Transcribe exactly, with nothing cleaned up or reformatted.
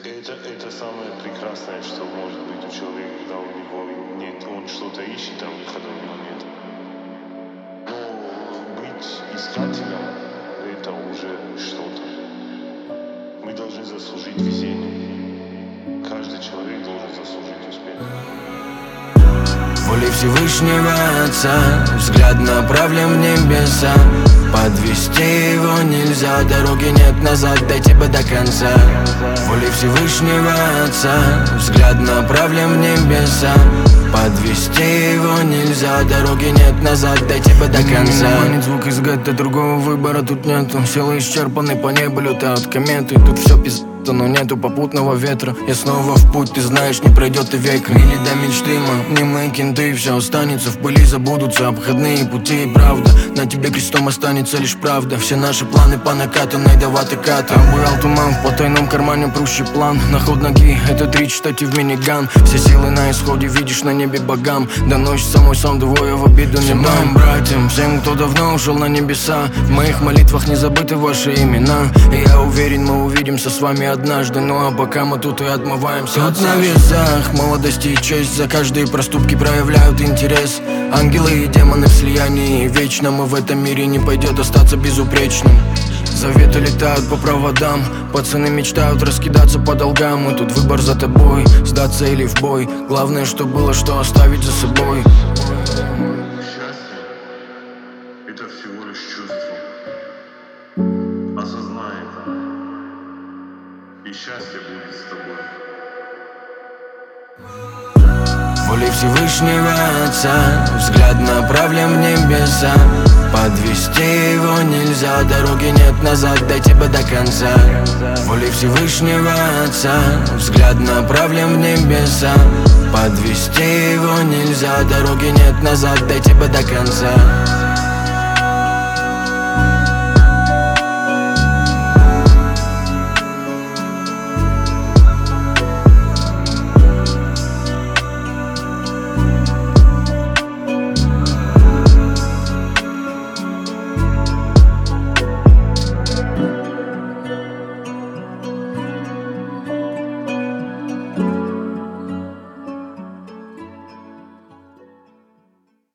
Это, это самое прекрасное, что может быть у человека, когда у него нет, он что-то ищет, а выхода у него нет. Но быть искателем — это уже что-то. Мы должны заслужить везение. Каждый человек должен заслужить успех. Волей Всевышнего Отца взгляд направлен в небеса. Подвести его нельзя, дороги нет назад, дойти бы до конца. Волей Всевышнего Отца взгляд направлен в небеса. Подвести его нельзя, дороги нет назад, дойти бы до конца. Манит звук из гетто, другого выбора тут нету. Силы исчерпаны, по небу летают кометы. Тут все пиздец, но нету попутного ветра. Я снова в путь, ты знаешь, не пройдет и века. Или до мечты, мы, не мы кенты. Все останется в пыли, забудутся обходные пути. И правда, на тебе крестом останется лишь правда. Все наши планы по накатанной до ваты ката. Обурал туман, в потайном кармане прущий план. На ход ноги, это три, читайте в миниган. Все силы на исходе, видишь на небе богам. Доносится мой сон, двое в обиду не моим братьям. Всем, кто давно ушел на небеса. В моих молитвах не забыты ваши имена. И я уверен, мы увидимся с вами однажды. Ну а пока мы тут и отмываемся. Тут на весах молодости и честь. За каждые проступки проявляют интерес. Ангелы и демоны в слиянии. Вечно мы в этом мире не пойдет остаться безупречным. Заветы летают по проводам. Пацаны мечтают раскидаться по долгам. И тут выбор за тобой, сдаться или в бой. Главное, что было, что оставить за собой. Счастье — это всего лишь чувство. Осознай это, и счастье будет с тобой. Волей Всевышнего Отца взгляд направлен в небеса. Подвести его нельзя, дороги нет назад, дойти бы до конца. Волей Всевышнего Отца взгляд направлен в небеса. Подвести его нельзя, дороги нет назад, дойти бы до конца.